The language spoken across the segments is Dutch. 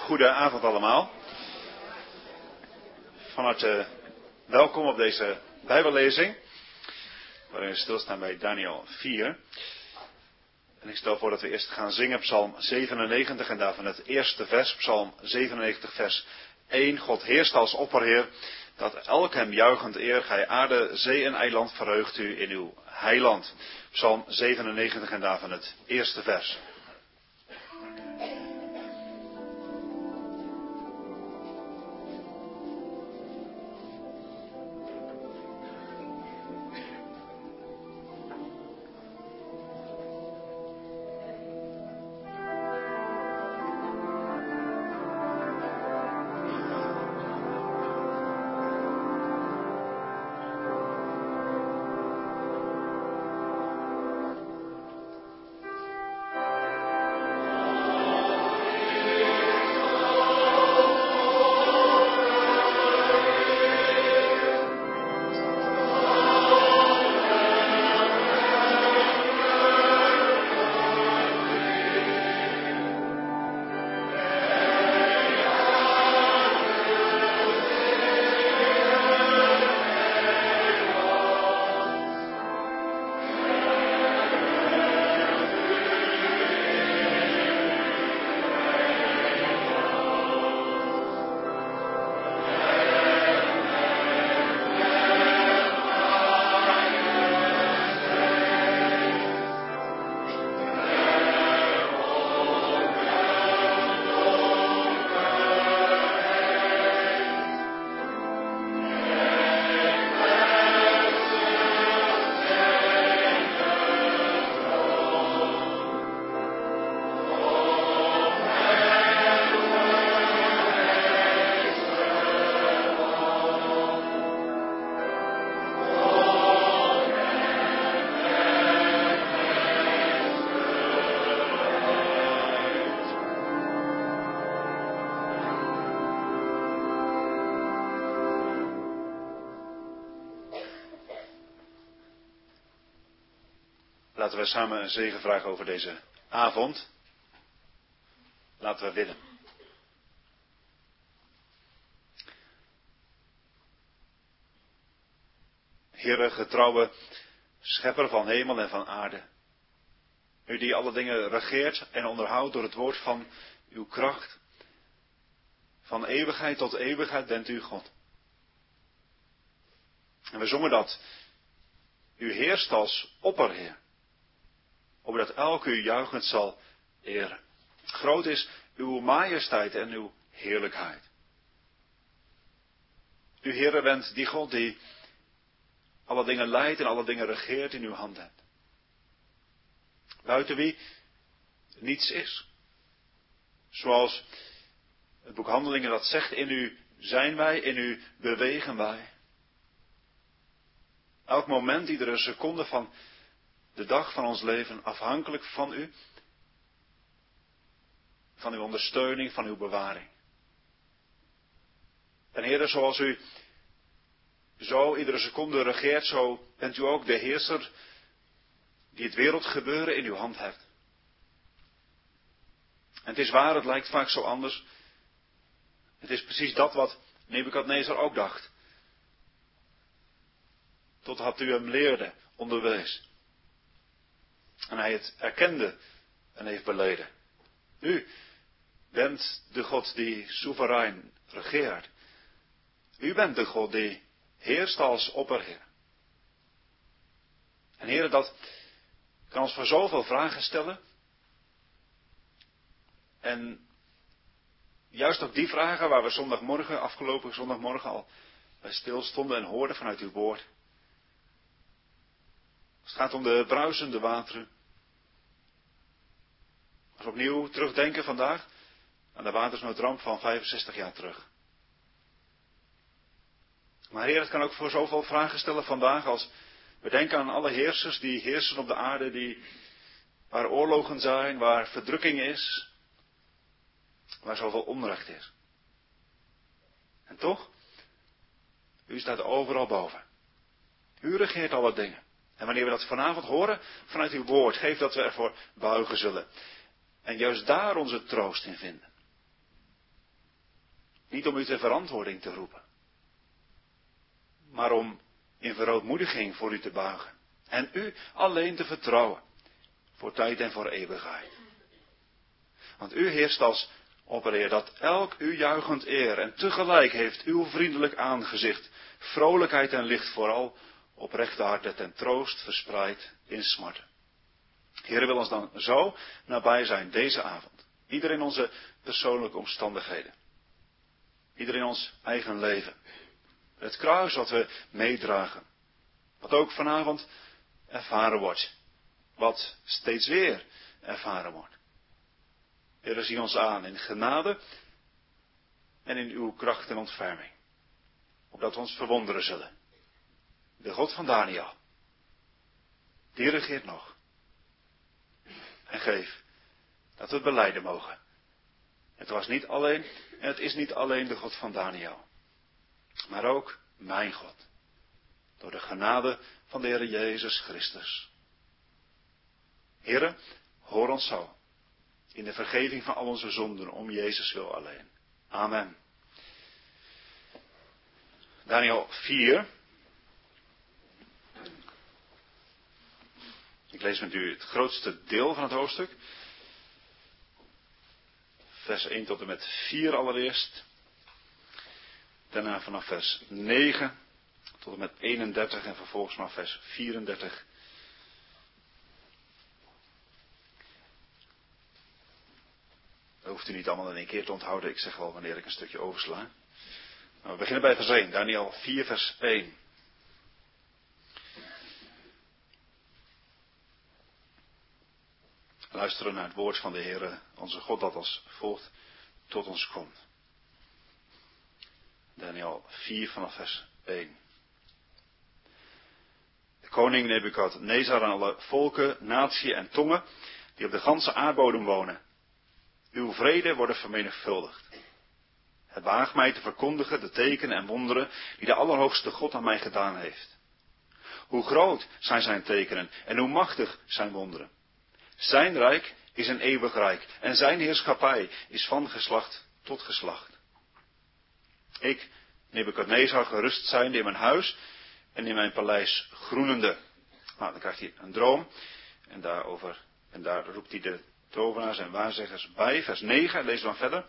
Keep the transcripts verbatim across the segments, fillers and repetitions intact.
Goedenavond allemaal. Van harte welkom op deze Bijbellezing, waarin we stilstaan bij Daniel vier. En ik stel voor dat we eerst gaan zingen Psalm zevenennegentig en daarvan het eerste vers, Psalm zevenennegentig vers één. God heerst als opperheer, dat elk hem juichend eer, gij aarde, zee en eiland verheugt u in uw heiland. Psalm zevenennegentig en daarvan het eerste vers. Laten we samen een zegen vragen over deze avond. Laten we bidden. Heere, getrouwe schepper van hemel en van aarde. U die alle dingen regeert en onderhoudt door het woord van uw kracht. Van eeuwigheid tot eeuwigheid bent u God. En we zongen dat. U heerst als opperheer. Opdat elk u juichend zal eren. Groot is uw majesteit en uw heerlijkheid. U, Heere, bent die God die alle dingen leidt en alle dingen regeert in uw hand hebt. Buiten wie niets is. Zoals het boek Handelingen dat zegt, in u zijn wij, in u bewegen wij. Elk moment, iedere seconde van de dag van ons leven afhankelijk van u, van uw ondersteuning, van uw bewaring. En Heere, zoals u zo iedere seconde regeert, zo bent u ook de heerser die het wereldgebeuren in uw hand hebt. En het is waar, het lijkt vaak zo anders. Het is precies dat wat Nebukadnezar ook dacht. Totdat u hem leerde, onderwees. En hij het erkende en heeft beleden. U bent de God die soeverein regeert. U bent de God die heerst als opperheer. En Heere, dat kan ons voor zoveel vragen stellen. En juist ook die vragen waar we zondagmorgen, afgelopen zondagmorgen al bij stilstonden en hoorden vanuit uw woord. Het gaat om de bruisende wateren. Als we opnieuw terugdenken vandaag aan de watersnoodramp van vijfenzestig jaar terug. Maar Heer, het kan ook voor zoveel vragen stellen vandaag als we denken aan alle heersers die heersen op de aarde, die, waar oorlogen zijn, waar verdrukking is, waar zoveel onrecht is. En toch, u staat overal boven. U regeert alle dingen. En wanneer we dat vanavond horen vanuit uw woord, geef dat we ervoor buigen zullen. En juist daar onze troost in vinden. Niet om u ter verantwoording te roepen. Maar om in verootmoediging voor u te buigen. En u alleen te vertrouwen. Voor tijd en voor eeuwigheid. Want u heerst als opperheer dat elk u juichend eer. En tegelijk heeft uw vriendelijk aangezicht vrolijkheid en licht vooral oprechte harten ten troost verspreid in smarten. Heere, wil ons dan zo nabij zijn deze avond. Ieder in onze persoonlijke omstandigheden. Ieder in ons eigen leven. Het kruis wat we meedragen. Wat ook vanavond ervaren wordt. Wat steeds weer ervaren wordt. Heere, zie ons aan in genade en in uw kracht en ontferming. Opdat we ons verwonderen zullen. De God van Daniel. Die regeert nog. En geef dat we het belijden mogen. Het was niet alleen en het is niet alleen de God van Daniel. Maar ook mijn God. Door de genade van de Heer Jezus Christus. Heere, hoor ons zo. In de vergeving van al onze zonden om Jezus wil alleen. Amen. Daniel vier. Ik lees met u het grootste deel van het hoofdstuk. Vers één tot en met vier allereerst. Daarna vanaf vers negen tot en met eenendertig en vervolgens vanaf vers vierendertig. Dat hoeft u niet allemaal in één keer te onthouden. Ik zeg wel wanneer ik een stukje oversla. Nou, we beginnen bij vers één. Daniel vier vers één. Luisteren naar het woord van de Heere, onze God, dat als volgt tot ons komt. Daniel vier vanaf vers één. De koning Nebukadnezar en alle volken, natie en tongen die op de ganse aardbodem wonen. Uw vrede worden vermenigvuldigd. Het waagt mij te verkondigen de tekenen en wonderen die de Allerhoogste God aan mij gedaan heeft. Hoe groot zijn zijn tekenen en hoe machtig zijn wonderen. Zijn rijk is een eeuwig rijk en zijn heerschappij is van geslacht tot geslacht. Ik, Nebukadnezar, gerust zijnde in mijn huis en in mijn paleis groenende. Nou, dan krijgt hij een droom en daarover, en daar roept hij de tovenaars en waarzeggers bij. Vers negen, lees dan verder.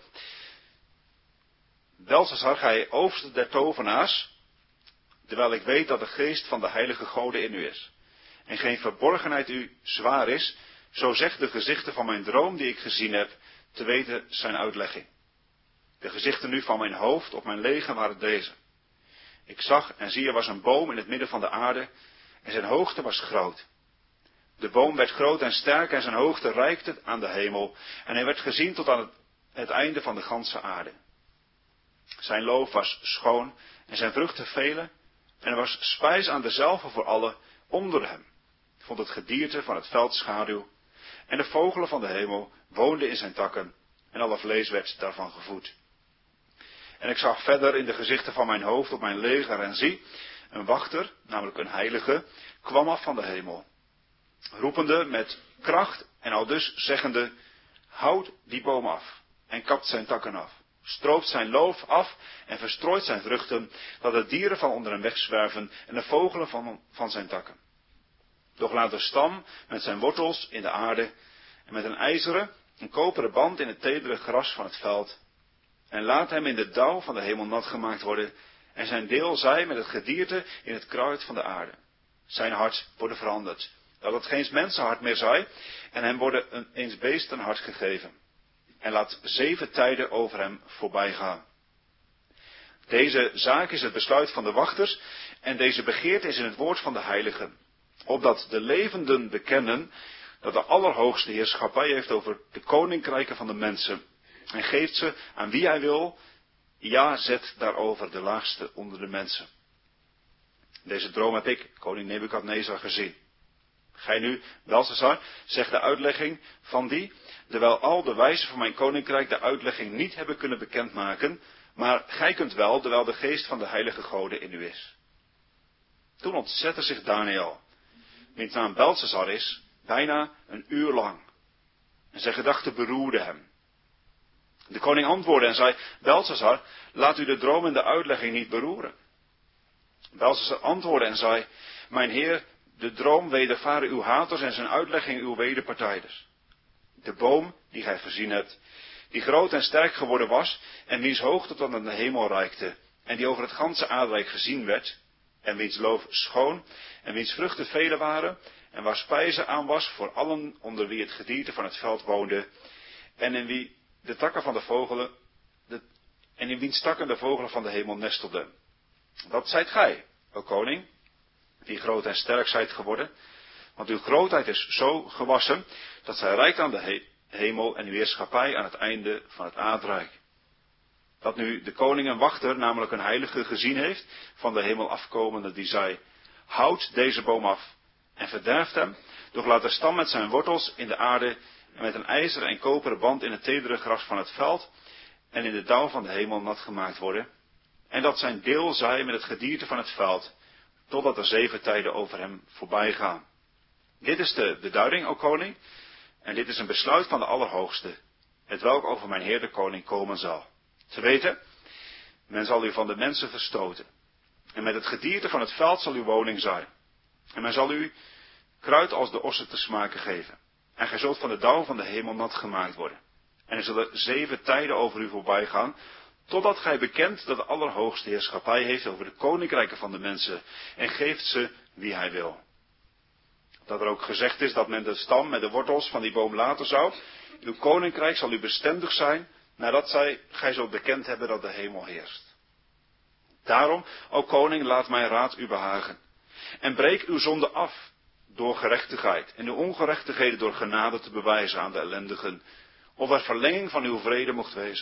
Belshazzar, gij overste der tovenaars, terwijl ik weet dat de geest van de heilige goden in u is. En geen verborgenheid u zwaar is, zo zegt de gezichten van mijn droom die ik gezien heb, te weten zijn uitlegging. De gezichten nu van mijn hoofd op mijn leger waren deze. Ik zag en zie er was een boom in het midden van de aarde en zijn hoogte was groot. De boom werd groot en sterk en zijn hoogte reikte aan de hemel en hij werd gezien tot aan het, het einde van de ganse aarde. Zijn loof was schoon en zijn vruchten vele en er was spijs aan dezelfde voor allen onder hem. Vond het gedierte van het veld schaduw en de vogelen van de hemel woonden in zijn takken en alle vlees werd daarvan gevoed. En ik zag verder in de gezichten van mijn hoofd op mijn leger en zie, een wachter, namelijk een heilige, kwam af van de hemel. Roepende met kracht en aldus zeggende, houd die boom af en kapt zijn takken af. Stroopt zijn loof af en verstrooit zijn vruchten, dat de dieren van onder hem wegzwerven en de vogelen van, van zijn takken. Doch laat de stam met zijn wortels in de aarde en met een ijzeren, een koperen band in het tedere gras van het veld. En laat hem in de dauw van de hemel nat gemaakt worden en zijn deel zij met het gedierte in het kruid van de aarde. Zijn hart worden veranderd, dat het geen mensenhart meer zij en hem worden een eens beesten hart gegeven. En laat zeven tijden over hem voorbij gaan. Deze zaak is het besluit van de wachters en deze begeerte is in het woord van de heiligen. Opdat de levenden bekennen dat de Allerhoogste heerschappij heeft over de koninkrijken van de mensen. En geeft ze aan wie hij wil, ja, zet daarover de laagste onder de mensen. Deze droom heb ik, koning Nebukadnezar, gezien. Gij nu, Belshazzar, zegt de uitlegging van die, terwijl al de wijzen van mijn koninkrijk de uitlegging niet hebben kunnen bekendmaken, maar gij kunt wel, terwijl de geest van de heilige goden in u is. Toen ontzette zich Daniel, wiens naam Belshazzar is, bijna een uur lang. En zijn gedachten beroerden hem. De koning antwoordde en zei, Belshazzar, laat u de droom en de uitlegging niet beroeren. Belshazzar antwoordde en zei, mijn heer, de droom wedervaren uw haters en zijn uitlegging uw wederpartijders. De boom die gij gezien hebt, die groot en sterk geworden was en wiens hoogte tot aan de hemel reikte en die over het ganse aardrijk gezien werd en wiens loof schoon en wiens vruchten vele waren en waar spijze aan was voor allen onder wie het gedierte van het veld woonde en in wie de takken van de vogelen de, en in wiens takken de vogelen van de hemel nestelden. Dat zijt gij, o koning, die groot en sterk zijt geworden, want uw grootheid is zo gewassen dat zij reikt aan de he- hemel en uw heerschappij aan het einde van het aardrijk. Dat nu de koning een wachter, namelijk een heilige, gezien heeft van de hemel afkomende, die zei, houd deze boom af en verderft hem, doch laat de stam met zijn wortels in de aarde en met een ijzeren en koperen band in het tedere gras van het veld en in de dauw van de hemel nat gemaakt worden, en dat zijn deel zij met het gedierte van het veld, totdat de zeven tijden over hem voorbij gaan. Dit is de beduiding, o koning, en dit is een besluit van de Allerhoogste, het welk over mijn heer de koning komen zal. Te weten, men zal u van de mensen verstoten, en met het gedierte van het veld zal uw woning zijn. En men zal u kruid als de ossen te smaken geven, en gij zult van de dauw van de hemel nat gemaakt worden. En er zullen zeven tijden over u voorbij gaan, totdat gij bekent dat de Allerhoogste heerschappij heeft over de koninkrijken van de mensen, en geeft ze wie hij wil. Dat er ook gezegd is dat men de stam met de wortels van die boom laten zou. Uw koninkrijk zal u bestendig zijn, nadat zij, gij zult bekend hebben dat de hemel heerst. Daarom, o koning, laat mijn raad u behagen. En breek uw zonde af door gerechtigheid, en uw ongerechtigheden door genade te bewijzen aan de ellendigen, of er verlenging van uw vrede mocht wezen.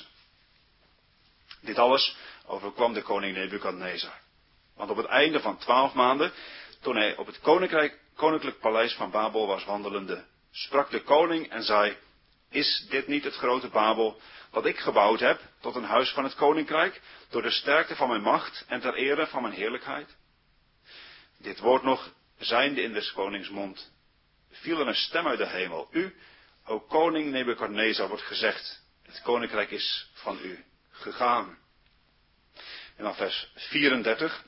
Dit alles overkwam de koning Nebukadnezar. Want op het einde van twaalf maanden, toen hij op het koninkrijk, koninklijk paleis van Babel was wandelende, sprak de koning en zei, is dit niet het grote Babel, wat ik gebouwd heb tot een huis van het koninkrijk, door de sterkte van mijn macht en ter ere van mijn heerlijkheid? Dit woord nog zijnde in des konings mond, viel er een stem uit de hemel. U, o koning Nebukadnezar, wordt gezegd, het koninkrijk is van u gegaan. En dan vers vierendertig.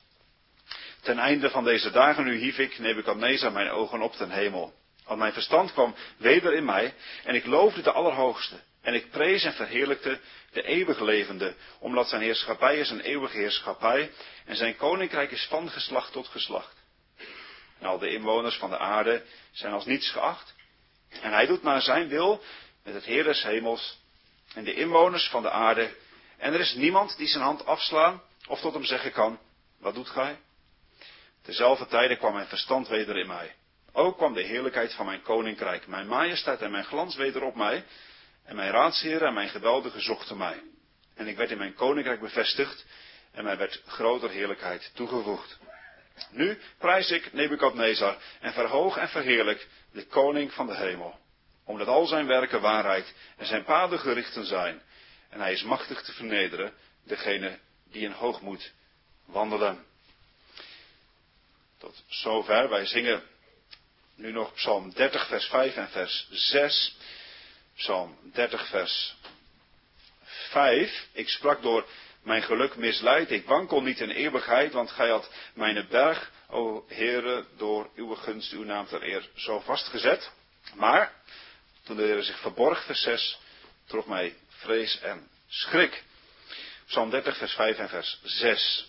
Ten einde van deze dagen nu hief ik, Nebukadnezar, mijn ogen op ten hemel. Want mijn verstand kwam weder in mij, en ik loofde de Allerhoogste. En ik prees en verheerlijkte de eeuwig levende, omdat zijn heerschappij is een eeuwige heerschappij, en zijn koninkrijk is van geslacht tot geslacht. En al de inwoners van de aarde zijn als niets geacht. En hij doet naar zijn wil met het Heer des hemels en de inwoners van de aarde. En er is niemand die zijn hand afslaan of tot hem zeggen kan, wat doet gij? Tezelfde tijde kwam mijn verstand weder in mij. Ook kwam de heerlijkheid van mijn koninkrijk, mijn majesteit en mijn glans weder op mij. En mijn raadsheren en mijn geweldige zochten mij. En ik werd in mijn koninkrijk bevestigd en mij werd groter heerlijkheid toegevoegd. Nu prijs ik Nebukadnezar en verhoog en verheerlijk de koning van de hemel. Omdat al zijn werken waarheid en zijn paden gerichten zijn. En hij is machtig te vernederen, degene die in hoogmoed wandelen. Tot zover. Wij zingen nu nog Psalm dertig vers vijf en vers zes. Psalm dertig vers vijf. Ik sprak door mijn geluk misleid. Ik wankel niet in eeuwigheid, want gij had mijn berg, o Heere, door uw gunst, uw naam ter eer, zo vastgezet. Maar, toen de Heere zich verborg, vers zes, trof mij vrees en schrik. Psalm dertig vers vijf en vers zes.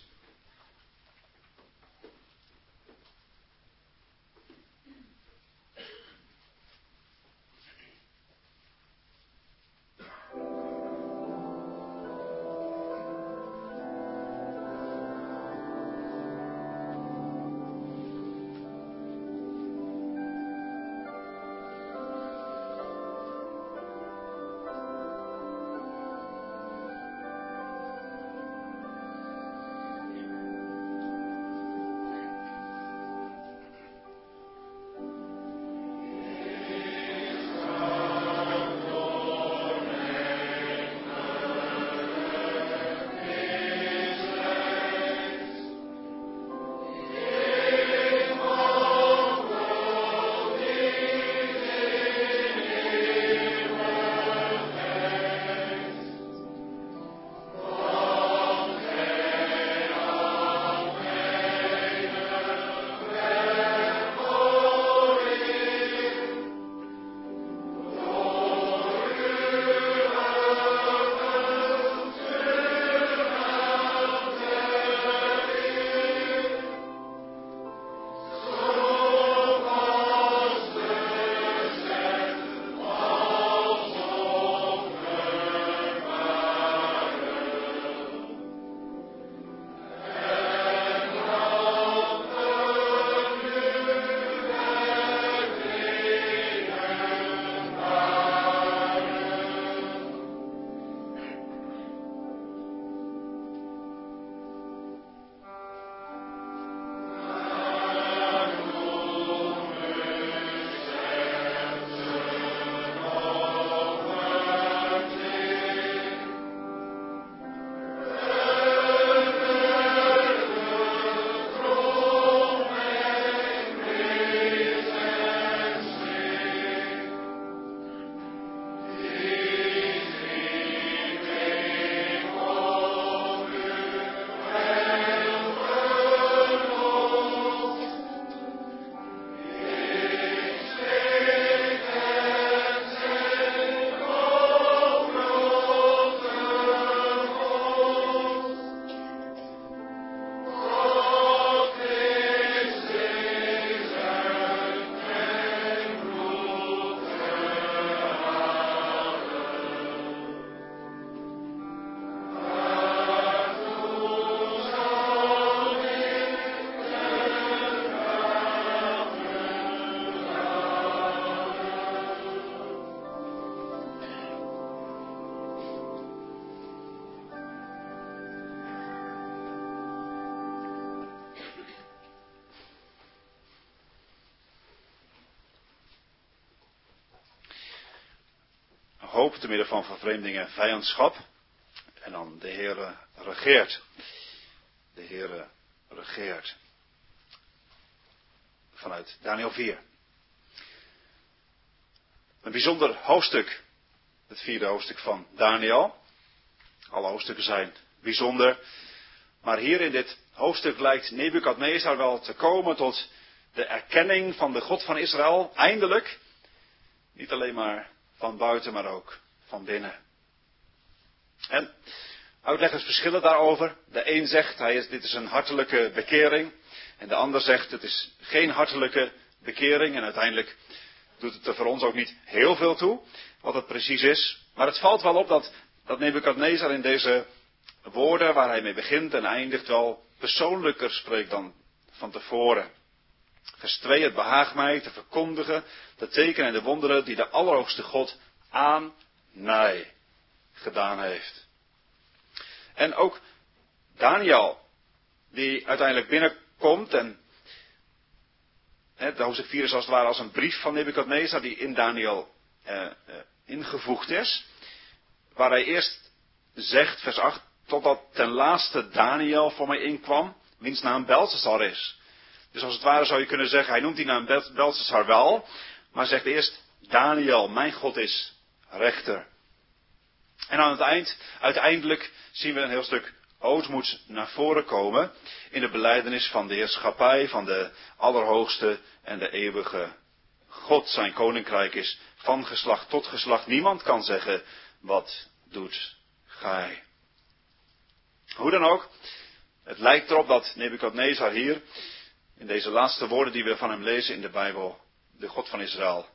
hoop te midden van vervreemding en vijandschap. En dan de Heere regeert. De Heere regeert. Vanuit Daniel vier. Een bijzonder hoofdstuk. Het vierde hoofdstuk van Daniel. Alle hoofdstukken zijn bijzonder. Maar hier in dit hoofdstuk lijkt Nebukadnezar wel te komen tot de erkenning van de God van Israël. Eindelijk. Niet alleen maar van buiten, maar ook van binnen. En uitleggers verschillen daarover. De een zegt, hij is, dit is een hartelijke bekering. En de ander zegt, het is geen hartelijke bekering. En uiteindelijk doet het er voor ons ook niet heel veel toe, wat het precies is. Maar het valt wel op dat, dat Nebukadnezar in deze woorden, waar hij mee begint en eindigt, wel persoonlijker spreekt dan van tevoren. Vers twee, het behaagt mij te verkondigen de tekenen en de wonderen die de Allerhoogste God aan mij gedaan heeft. En ook Daniel, die uiteindelijk binnenkomt en het hoofdstuk vier is als het ware als een brief van Nebukadnezar die in Daniel eh, eh, ingevoegd is. Waar hij eerst zegt, vers acht, totdat ten laatste Daniel voor mij inkwam, wiens naam Belshazzar is. Dus als het ware zou je kunnen zeggen, hij noemt die naam Belshazzar wel, maar zegt eerst Daniel, mijn God is rechter. En aan het eind, uiteindelijk zien we een heel stuk ootmoed naar voren komen in de belijdenis van de heerschappij van de Allerhoogste en de eeuwige God. Zijn koninkrijk is van geslacht tot geslacht. Niemand kan zeggen, wat doet gij? Hoe dan ook, het lijkt erop dat Nebukadnezar hier, in deze laatste woorden die we van hem lezen in de Bijbel, de God van Israël,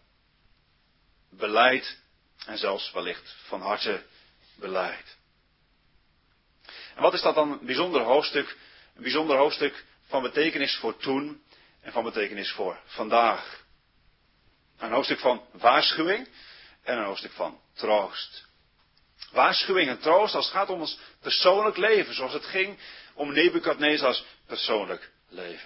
belijdt en zelfs wellicht van harte belijdt. En wat is dat dan een bijzonder hoofdstuk? Een bijzonder hoofdstuk van betekenis voor toen en van betekenis voor vandaag. Een hoofdstuk van waarschuwing en een hoofdstuk van troost. Waarschuwing en troost als het gaat om ons persoonlijk leven, zoals het ging om Nebukadnezars persoonlijk leven.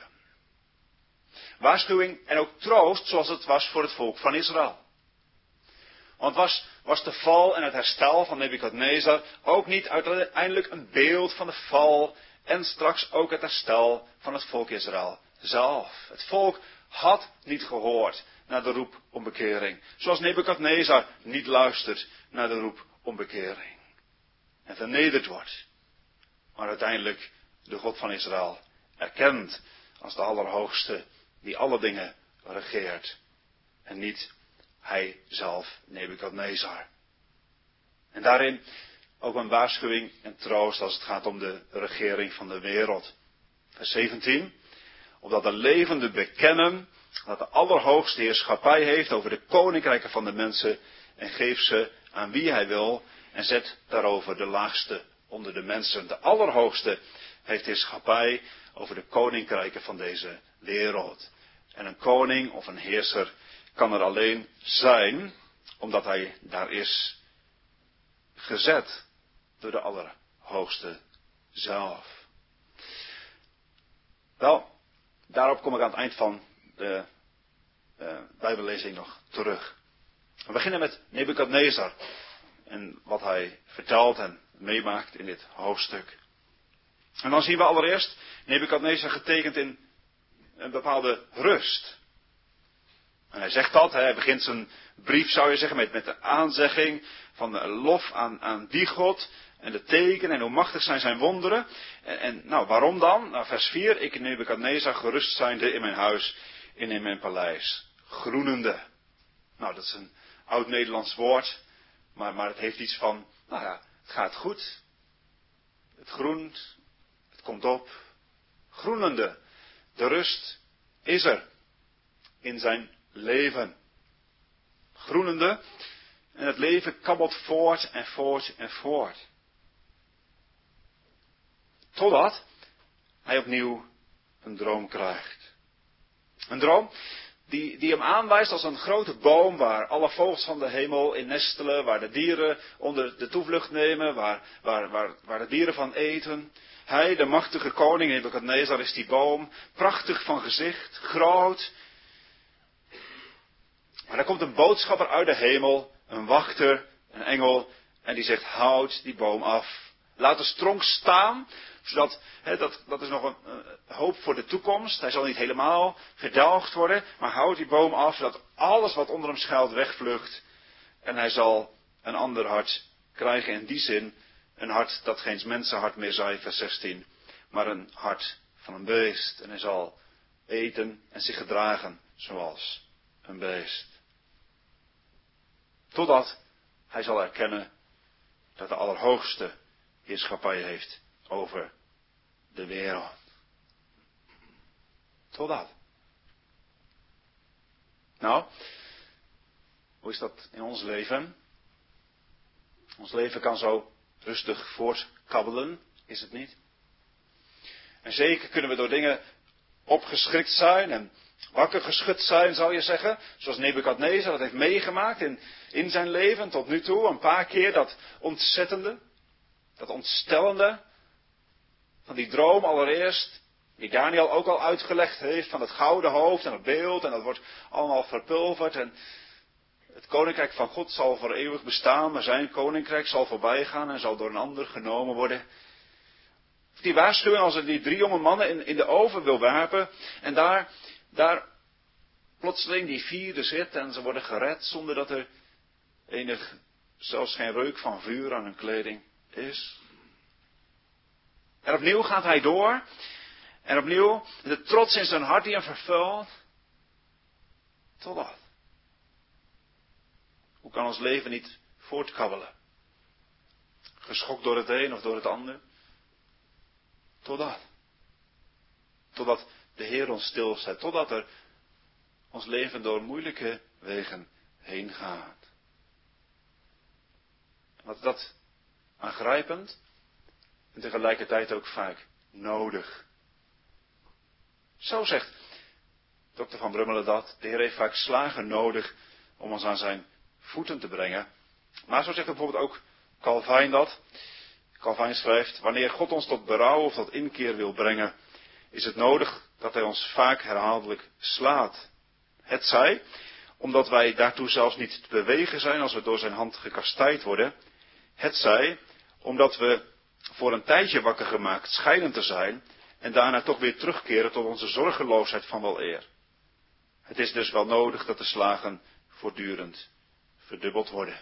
Waarschuwing en ook troost zoals het was voor het volk van Israël. Want was, was de val en het herstel van Nebukadnezar ook niet uiteindelijk een beeld van de val en straks ook het herstel van het volk Israël zelf? Het volk had niet gehoord naar de roep om bekering. Zoals Nebukadnezar niet luistert naar de roep om bekering. En vernederd wordt. Maar uiteindelijk de God van Israël erkent als de Allerhoogste die alle dingen regeert. En niet hij zelf, Nebukadnezar. En daarin ook een waarschuwing en troost als het gaat om de regering van de wereld. Vers zeventien. Opdat de levenden bekennen dat de Allerhoogste heerschappij heeft over de koninkrijken van de mensen en geeft ze aan wie hij wil en zet daarover de laagste onder de mensen. De Allerhoogste heeft heerschappij over de koninkrijken van deze wereld. En een koning of een heerser kan er alleen zijn omdat hij daar is gezet door de Allerhoogste zelf. Wel, daarop kom ik aan het eind van de uh, Bijbellezing nog terug. We beginnen met Nebukadnezar en wat hij vertelt en meemaakt in dit hoofdstuk. En dan zien we allereerst Nebukadnezar getekend in een bepaalde rust. En hij zegt dat, hij begint zijn brief, zou je zeggen, met, met de aanzegging van de lof aan, aan die God. En de tekenen en hoe machtig zijn zijn wonderen. En, en nou, waarom dan? Nou, vers vier, ik Nebukadnezar gerust zijnde in mijn huis en in mijn paleis. Groenende. Nou, dat is een oud Nederlands woord. Maar, maar het heeft iets van, nou ja, het gaat goed. Het groent. Het komt op. Groenende. De rust is er. In zijn leven. Groenende. En het leven kabbelt voort en voort en voort. Totdat hij opnieuw een droom krijgt. Een droom die, die hem aanwijst als een grote boom waar alle vogels van de hemel in nestelen. Waar de dieren onder de toevlucht nemen. Waar, waar, waar, waar de dieren van eten. Hij, de machtige koning Nebukadnezar, is die boom. Prachtig van gezicht. Groot. Maar er komt een boodschapper uit de hemel. Een wachter een engel en die zegt, houd die boom af. Laat de stronk staan, zodat, he, dat, dat is nog een, een hoop voor de toekomst. Hij zal niet helemaal gedalgd worden, maar houd die boom af, zodat alles wat onder hem schuilt wegvlucht. En hij zal een ander hart krijgen, in die zin een hart dat geen mensenhart meer zij, vers zestien, maar een hart van een beest. En hij zal eten en zich gedragen zoals een beest. Totdat hij zal erkennen dat de Allerhoogste heerschappij heeft over de wereld. Totdat. Nou, hoe is dat in ons leven? Ons leven kan zo rustig voortkabbelen, is het niet? En zeker kunnen we door dingen opgeschrikt zijn en wakker geschud zijn, zou je zeggen. Zoals Nebukadnezar dat heeft meegemaakt in, in zijn leven tot nu toe. Een paar keer dat ontzettende, dat ontstellende van die droom allereerst. Die Daniel ook al uitgelegd heeft van het gouden hoofd en het beeld. En dat wordt allemaal verpulverd. En het koninkrijk van God zal voor eeuwig bestaan. Maar zijn koninkrijk zal voorbij gaan en zal door een ander genomen worden. Die waarschuwing als er die drie jonge mannen in, in de oven wil werpen. En daar, daar plotseling die vierde zit en ze worden gered zonder dat er enig, zelfs geen reuk van vuur aan hun kleding is. En opnieuw gaat hij door. En opnieuw de trots in zijn hart die hem vervult. Totdat. Hoe kan ons leven niet voortkabbelen? Geschokt door het een of door het ander. Totdat. Totdat de Heer ons stilzet. Totdat er ons leven door moeilijke wegen heen gaat. Wat is dat aangrijpend en tegelijkertijd ook vaak nodig. Zo zegt dokter Van Brummelen dat. De Heer heeft vaak slagen nodig om ons aan zijn voeten te brengen. Maar zo zegt bijvoorbeeld ook Calvijn dat. Calvijn schrijft, wanneer God ons tot berouw of tot inkeer wil brengen, is het nodig dat hij ons vaak herhaaldelijk slaat. Hetzij, omdat wij daartoe zelfs niet te bewegen zijn als we door zijn hand gekastijd worden. Hetzij, omdat we voor een tijdje wakker gemaakt schijnen te zijn en daarna toch weer terugkeren tot onze zorgeloosheid van weleer. Het is dus wel nodig dat de slagen voortdurend verdubbeld worden.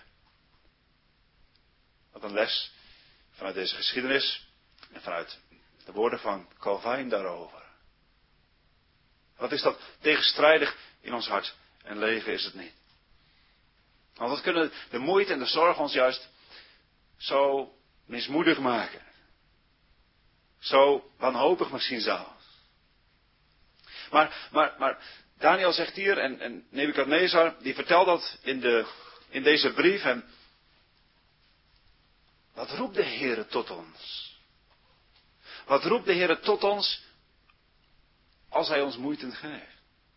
Wat een les vanuit deze geschiedenis en vanuit de woorden van Calvijn daarover. Wat is dat tegenstrijdig in ons hart en leven is het niet. Want wat kunnen de moeite en de zorg ons juist zo mismoedig maken. Zo wanhopig misschien zelfs. Maar, maar, maar Daniel zegt hier en, en Nebukadnezar die vertelt dat in, de, in deze brief en wat roept de Heere tot ons? Wat roept de Heere tot ons als Hij ons moeite geeft?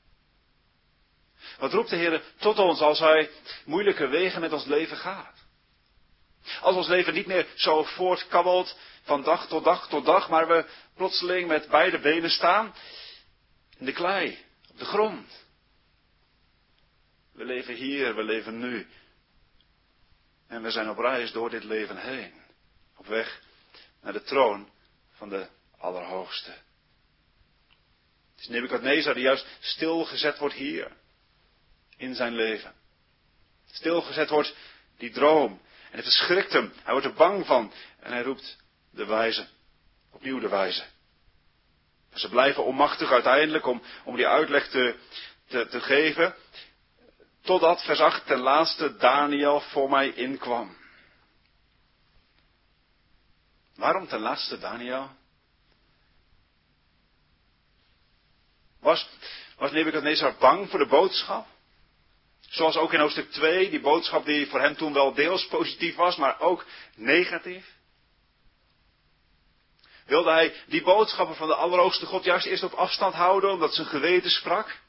Wat roept de Heere tot ons als Hij moeilijke wegen met ons leven gaat? Als ons leven niet meer zo voortkabbelt van dag tot dag tot dag, maar we plotseling met beide benen staan in de klei, op de grond. We leven hier, we leven nu. En we zijn op reis door dit leven heen. Op weg naar de troon van de Allerhoogste. Het is Nebukadnezar die juist stilgezet wordt hier. In zijn leven. Stilgezet wordt die droom. En het verschrikt hem. Hij wordt er bang van. En hij roept de wijze. Opnieuw de wijze. En ze blijven onmachtig uiteindelijk om, om die uitleg te, te, te geven. Totdat, vers acht, ten laatste Daniel voor mij inkwam. Waarom ten laatste Daniel? Was, was Nebukadnezar bang voor de boodschap? Zoals ook in hoofdstuk twee, die boodschap die voor hem toen wel deels positief was, maar ook negatief. Wilde hij die boodschappen van de Allerhoogste God juist eerst op afstand houden, omdat zijn geweten sprak?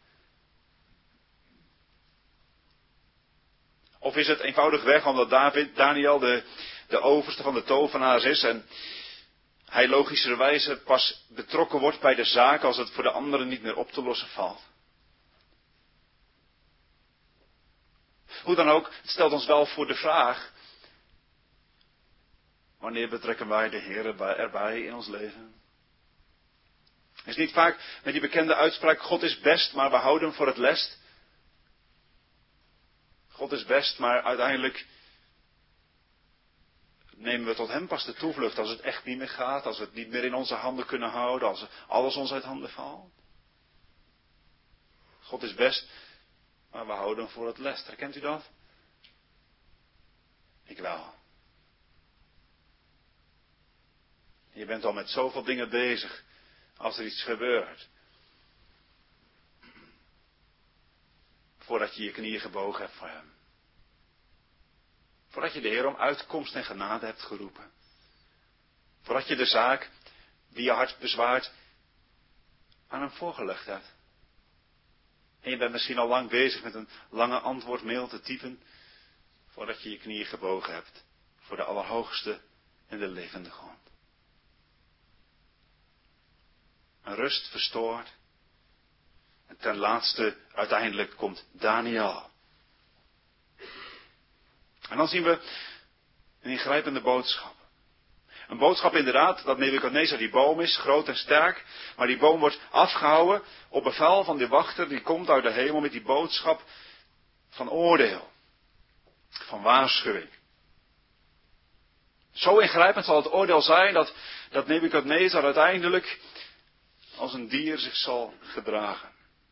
Of is het eenvoudigweg omdat David, Daniel de, de overste van de tovenaars is en hij logischerwijze pas betrokken wordt bij de zaak als het voor de anderen niet meer op te lossen valt? Hoe dan ook, het stelt ons wel voor de vraag Wanneer betrekken wij de Heer erbij in ons leven? Het is niet vaak met die bekende uitspraak, God is best, maar we houden hem voor het lest. God is best, maar uiteindelijk nemen we tot hem pas de toevlucht als het echt niet meer gaat, als we het niet meer in onze handen kunnen houden, als alles ons uit handen valt. God is best, maar we houden hem voor het lest. Herkent u dat? Ik wel. Je bent al met zoveel dingen bezig als er iets gebeurt. Voordat je je knieën gebogen hebt voor hem. Voordat je de Heer om uitkomst en genade hebt geroepen. Voordat je de zaak die je hart bezwaart aan hem voorgelegd hebt. En je bent misschien al lang bezig met een lange antwoordmail te typen. Voordat je je knieën gebogen hebt voor de Allerhoogste en de levende God. Een rust verstoord. En ten laatste uiteindelijk komt Daniel. En dan zien we een ingrijpende boodschap. Een boodschap inderdaad dat Nebukadnezar die boom is, groot en sterk. Maar die boom wordt afgehouden op bevel van de wachter die komt uit de hemel met die boodschap van oordeel. Van waarschuwing. Zo ingrijpend zal het oordeel zijn dat, dat Nebukadnezar uiteindelijk als een dier zich zal gedragen.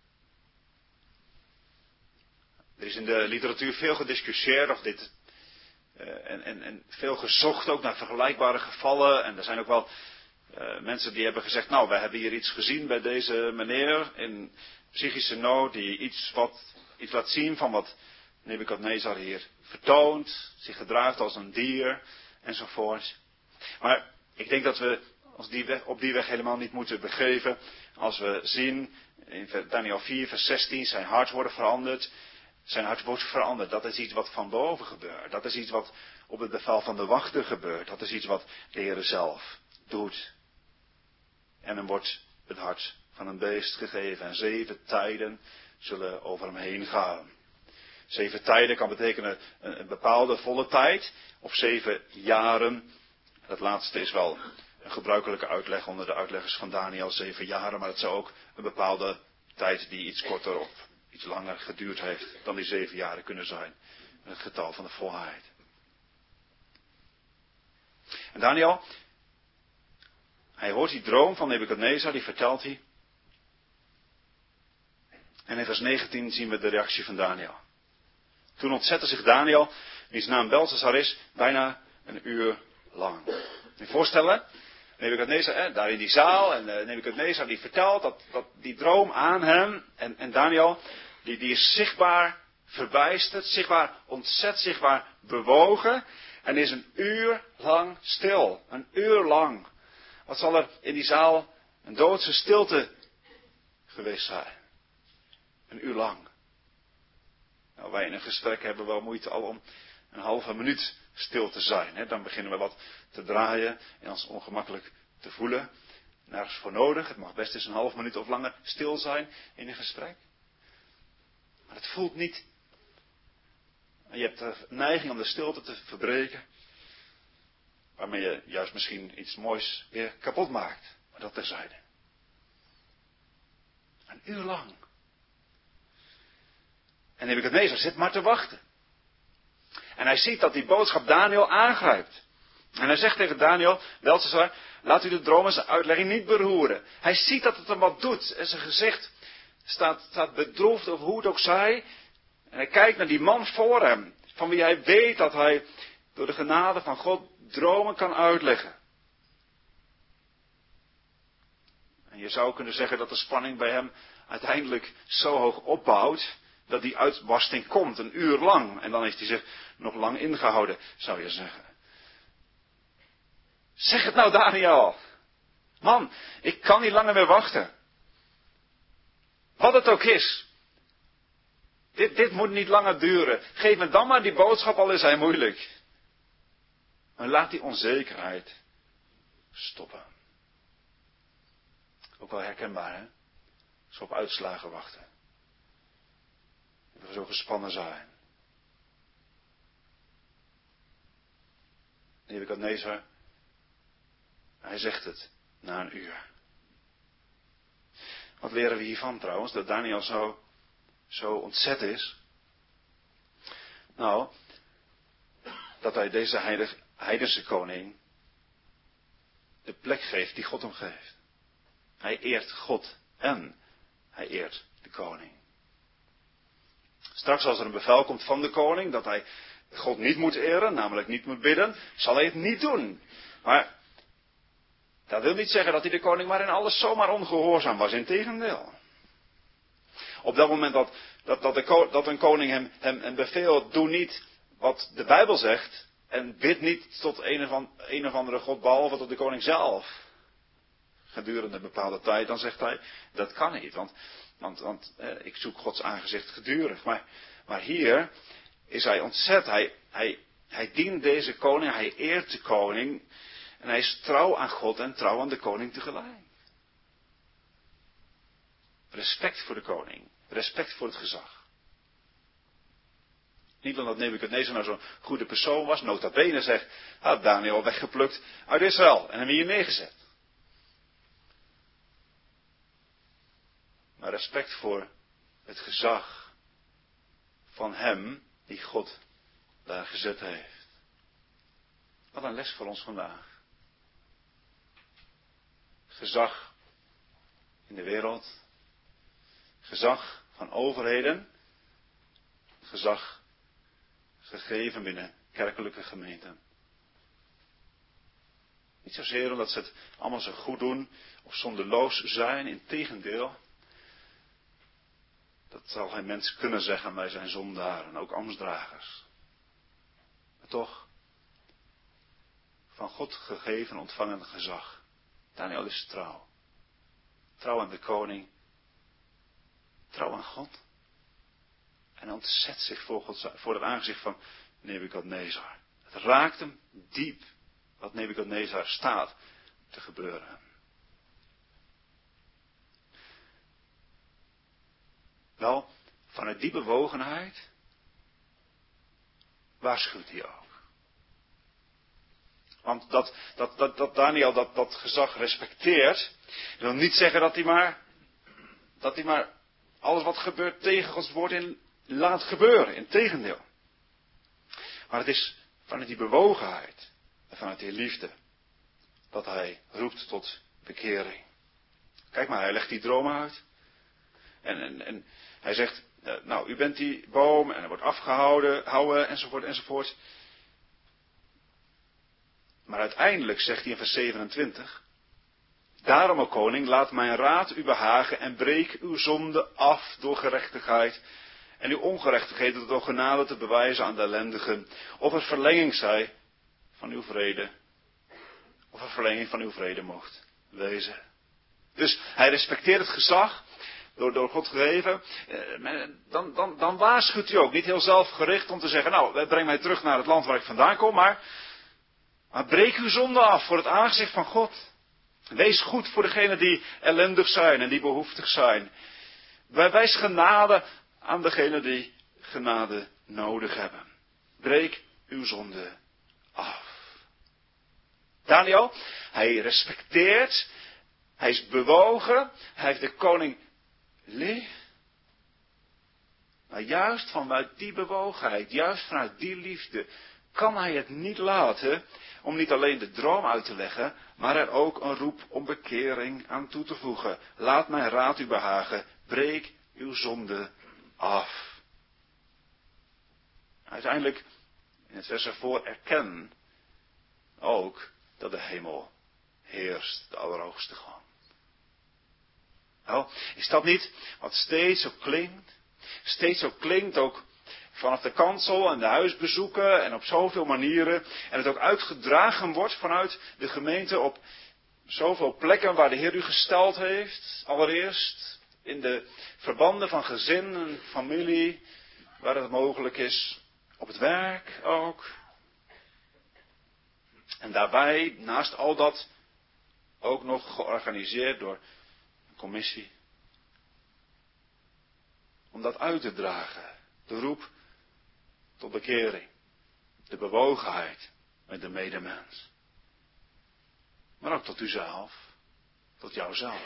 Er is in de literatuur veel gediscussieerd of dit uh, en, en, en veel gezocht ook naar vergelijkbare gevallen. En er zijn ook wel uh, mensen die hebben gezegd, nou, wij hebben hier iets gezien bij deze meneer in psychische nood, die iets, wat, iets laat zien van wat Nebukadnezar hier vertoont, zich gedraagt als een dier enzovoort. Maar ik denk dat we ons die weg, op die weg helemaal niet moeten begeven. Als we zien in Daniel vier vers zestien zijn hart wordt veranderd. Zijn hart wordt veranderd. Dat is iets wat van boven gebeurt. Dat is iets wat op het bevel van de wachter gebeurt. Dat is iets wat de Heer zelf doet. En hem wordt het hart van een beest gegeven. En zeven tijden zullen over hem heen gaan. Zeven tijden kan betekenen een, een bepaalde volle tijd. Of zeven jaren. Dat laatste is wel een gebruikelijke uitleg onder de uitleggers van Daniel. Zeven jaren. Maar het zou ook een bepaalde tijd die iets korter of iets langer geduurd heeft dan die zeven jaren kunnen zijn. Het getal van de volheid. En Daniel, hij hoort die droom van Nebukadnezar, die vertelt hij. En in vers negentien zien we de reactie van Daniel. Toen ontzette zich Daniel, wiens naam Belshazzar is, bijna een uur lang. Kun je voorstellen? Nebukadnezar, eh, daar in die zaal, en uh, Nebukadnezar die vertelt dat, dat die droom aan hem, en, en Daniel, die, die is zichtbaar verbijsterd, zichtbaar ontzet, zichtbaar bewogen, en is een uur lang stil. Een uur lang. Wat zal er in die zaal een doodse stilte geweest zijn? Een uur lang. Nou, wij in een gesprek hebben wel moeite al om een halve minuut stil te zijn. Hè? Dan beginnen we wat te draaien en ons ongemakkelijk te voelen. Nergens voor nodig. Het mag best eens een half minuut of langer stil zijn in een gesprek. Maar het voelt niet. En je hebt de neiging om de stilte te verbreken. Waarmee je juist misschien iets moois weer kapot maakt. Maar dat terzijde. Een uur lang. En Nebukadnezar zit maar te wachten. En hij ziet dat die boodschap Daniel aangrijpt. En hij zegt tegen Daniel, Belshazzar, laat u de droom en zijn uitlegging niet beroeren. Hij ziet dat het hem wat doet. En zijn gezicht staat, staat bedroefd over hoe het ook zij. En hij kijkt naar die man voor hem. Van wie hij weet dat hij door de genade van God dromen kan uitleggen. En je zou kunnen zeggen dat de spanning bij hem uiteindelijk zo hoog opbouwt. Dat die uitbarsting komt, een uur lang. En dan heeft hij zich nog lang ingehouden, zou je zeggen. Zeg het nou, Daniel. Man, ik kan niet langer meer wachten. Wat het ook is. Dit, dit moet niet langer duren. Geef me dan maar die boodschap, al is hij moeilijk. Maar laat die onzekerheid stoppen. Ook wel herkenbaar, hè? Als we op uitslagen wachten. Dat we zo gespannen zijn. Nebukadnezar Hij zegt het na een uur. Wat leren we hiervan trouwens? Dat Daniel zo, zo ontzet is. Nou, dat hij deze heilig, heidense koning de plek geeft die God hem geeft. Hij eert God en hij eert de koning. Straks als er een bevel komt van de koning dat hij God niet moet eren, namelijk niet moet bidden, zal hij het niet doen. Maar dat wil niet zeggen dat hij de koning maar in alles zomaar ongehoorzaam was. Integendeel. Op dat moment dat, dat, dat, de, dat een koning hem, hem een beveelt, doe niet wat de Bijbel zegt en bid niet tot een of, an, een of andere God behalve tot de koning zelf. Gedurende een bepaalde tijd, dan zegt hij, dat kan niet, want, want, want eh, ik zoek Gods aangezicht gedurig. Maar, maar hier is hij ontzet, hij, hij, hij dient deze koning, hij eert de koning en hij is trouw aan God en trouw aan de koning tegelijk. Respect voor de koning, respect voor het gezag. Niet omdat Nebukadnezar nou zo'n goede persoon was, nota bene zegt, had Daniel weggeplukt uit Israël en hem hier neergezet. Maar respect voor het gezag van hem die God daar gezet heeft. Wat een les voor ons vandaag. Gezag in de wereld. Gezag van overheden. Gezag gegeven binnen kerkelijke gemeenten. Niet zozeer omdat ze het allemaal zo goed doen of zonderloos zijn, integendeel. Dat zal geen mens kunnen zeggen, wij zijn zondaren, ook ambtsdragers. Maar toch, van God gegeven ontvangen gezag. Daniel is trouw. Trouw aan de koning. Trouw aan God. En ontzet zich voor, God, voor het aangezicht van Nebukadnezar. Het raakt hem diep wat Nebukadnezar staat te gebeuren. Wel, vanuit die bewogenheid waarschuwt hij ook. Want dat, dat, dat, dat Daniel dat, dat gezag respecteert, wil niet zeggen dat hij maar, dat hij maar alles wat gebeurt tegen Gods woord in laat gebeuren. Integendeel. Maar het is vanuit die bewogenheid en vanuit die liefde dat hij roept tot bekering. Kijk maar, hij legt die droom uit. En, en, en hij zegt, nou, u bent die boom en hij wordt afgehouden, houden, enzovoort, enzovoort. Maar uiteindelijk zegt hij in vers zevenentwintig, daarom, o koning, laat mijn raad u behagen en breek uw zonde af door gerechtigheid en uw ongerechtigheden door genade te bewijzen aan de ellendigen, of er verlenging zij van uw vrede, of er verlenging van uw vrede mocht wezen. Dus hij respecteert het gezag, door, door God gegeven, eh, dan, dan, dan waarschuwt hij ook, niet heel zelfgericht om te zeggen, nou, breng mij terug naar het land waar ik vandaan kom, maar, maar breek uw zonde af voor het aangezicht van God. Wees goed voor degenen die ellendig zijn en die behoeftig zijn. Wijs genade aan degenen die genade nodig hebben. Breek uw zonde af. Daniel, hij respecteert, hij is bewogen, hij heeft de koning lief. Maar juist vanuit die bewogenheid, juist vanuit die liefde, kan hij het niet laten om niet alleen de droom uit te leggen, maar er ook een roep om bekering aan toe te voegen. Laat mijn raad u behagen, breek uw zonde af. Uiteindelijk, in het vers ervoor, erken ook dat de hemel heerst, de Allerhoogste God. Nou, is dat niet wat steeds zo klinkt? Steeds zo klinkt ook vanaf de kansel en de huisbezoeken en op zoveel manieren. En het ook uitgedragen wordt vanuit de gemeente op zoveel plekken waar de Heer u gesteld heeft. Allereerst in de verbanden van gezin en familie, waar het mogelijk is. Op het werk ook. En daarbij, naast al dat, ook nog georganiseerd door een commissie. Om dat uit te dragen. De roep tot bekering. De bewogenheid met de medemens. Maar ook tot uzelf. Tot jouzelf.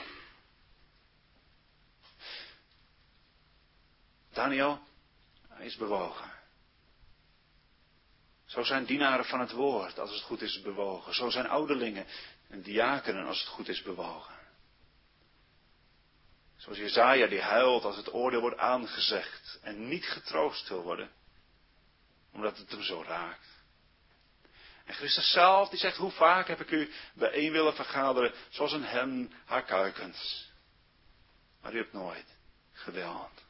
Daniel, hij is bewogen. Zo zijn dienaren van het woord, als het goed is, bewogen. Zo zijn ouderlingen en diakenen, als het goed is, bewogen. Zoals Jesaja die huilt als het oordeel wordt aangezegd en niet getroost wil worden, omdat het hem zo raakt. En Christus zelf die zegt, hoe vaak heb ik u bijeen willen vergaderen, zoals een hen haar kuikens. Maar u hebt nooit gewild.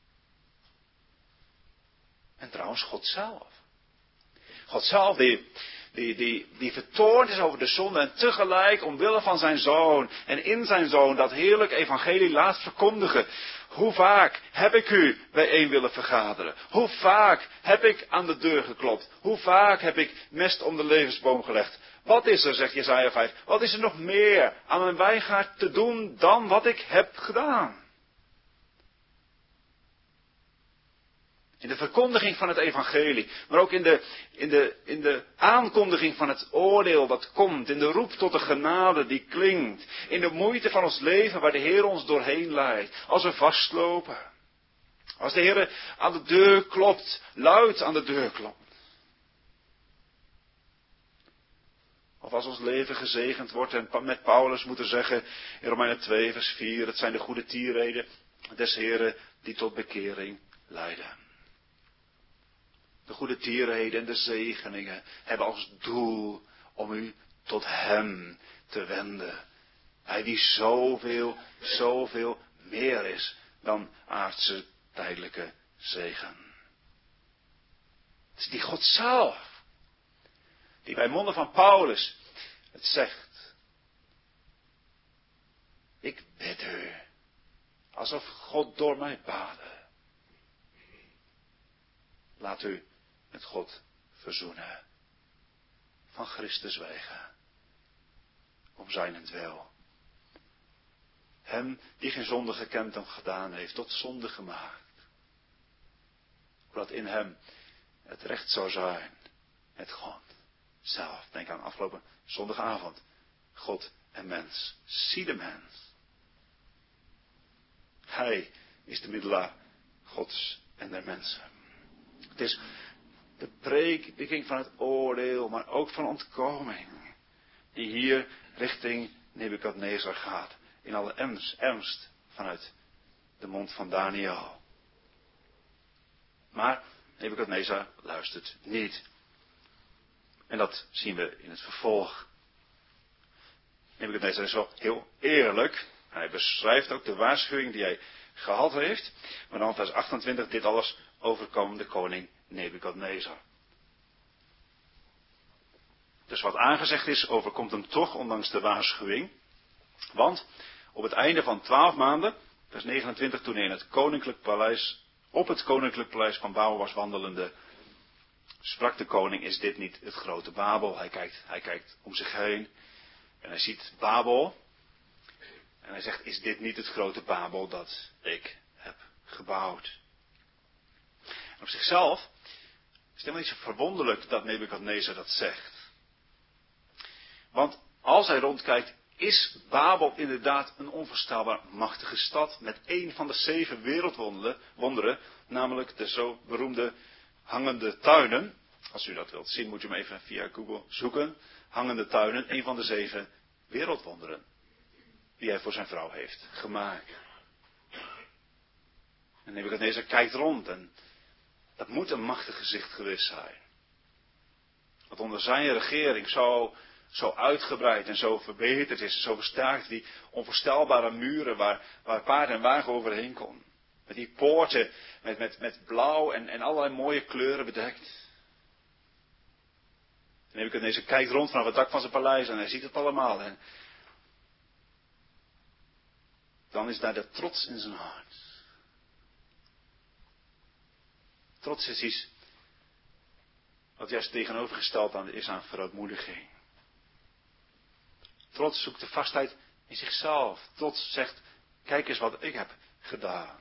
En trouwens God zelf. God zelf die, die, die, die vertoornd is over de zonde en tegelijk omwille van zijn zoon en in zijn zoon dat heerlijk evangelie laat verkondigen. Hoe vaak heb ik u bijeen willen vergaderen? Hoe vaak heb ik aan de deur geklopt? Hoe vaak heb ik mest om de levensboom gelegd? Wat is er, zegt Jesaja vijf, wat is er nog meer aan mijn wijngaard te doen dan wat ik heb gedaan? In de verkondiging van het evangelie, maar ook in de, in, de, in de aankondiging van het oordeel dat komt, in de roep tot de genade die klinkt, in de moeite van ons leven waar de Heer ons doorheen leidt, als we vastlopen, als de Heer aan de deur klopt, luid aan de deur klopt. Of als ons leven gezegend wordt en met Paulus moeten zeggen in Romeinen twee vers vier, het zijn de goede tierreden des Heeren die tot bekering leiden. De goede tierreden en de zegeningen hebben als doel om u tot hem te wenden. Hij die zoveel, zoveel meer is dan aardse tijdelijke zegen. Het is die God zelf, die bij monden van Paulus het zegt. Ik bid u, alsof God door mij baadde. Laat u met God verzoenen. Van Christus wegen. Om zijnentwil. Hem die geen zonde gekend en gedaan heeft, tot zonde gemaakt. Opdat in hem het recht zou zijn met God zelf. Denk aan afgelopen zondagavond. God en mens. Zie de mens. Hij is de middelaar Gods en der mensen. Het is de prediking van het oordeel, maar ook van ontkoming, die hier richting Nebukadnezar gaat. In alle ernst, ernst vanuit de mond van Daniel. Maar Nebukadnezar luistert niet. En dat zien we in het vervolg. Nebukadnezar is wel heel eerlijk. Hij beschrijft ook de waarschuwing die hij gehad heeft. Maar dan vers achtentwintig, dit alles overkwam de koning Nebukadnezar. Dus wat aangezegd is, overkomt hem toch, ondanks de waarschuwing. Want op het einde van twaalf maanden, vers negenentwintig, toen hij in het koninklijk paleis, op het koninklijk paleis van Babel was wandelende, sprak de koning, is dit niet het grote Babel? Hij kijkt, hij kijkt om zich heen en hij ziet Babel. En hij zegt, is dit niet het grote Babel dat ik heb gebouwd? En op zichzelf is het helemaal niet zo verwonderlijk dat Nebukadnezar dat zegt. Want als hij rondkijkt, is Babel inderdaad een onvoorstelbaar machtige stad met een van de zeven wereldwonderen, namelijk de zo beroemde hangende tuinen. Als u dat wilt zien, moet u hem even via Google zoeken. Hangende tuinen, een van de zeven wereldwonderen die hij voor zijn vrouw heeft gemaakt. En Nebukadnezar kijkt rond en dat moet een machtig gezicht geweest zijn. Dat onder zijn regering zo, zo uitgebreid en zo verbeterd is, zo versterkt, die onvoorstelbare muren waar, waar paard en wagen overheen kon. Met die poorten met, met, met blauw en, en allerlei mooie kleuren bedekt. En Nebukadnezar kijkt rond vanaf het dak van zijn paleis en hij ziet het allemaal. En dan is daar de trots in zijn hart. Trots is iets wat juist tegenovergesteld aan is aan verootmoediging. Trots zoekt de vastheid in zichzelf. Trots zegt, kijk eens wat ik heb gedaan.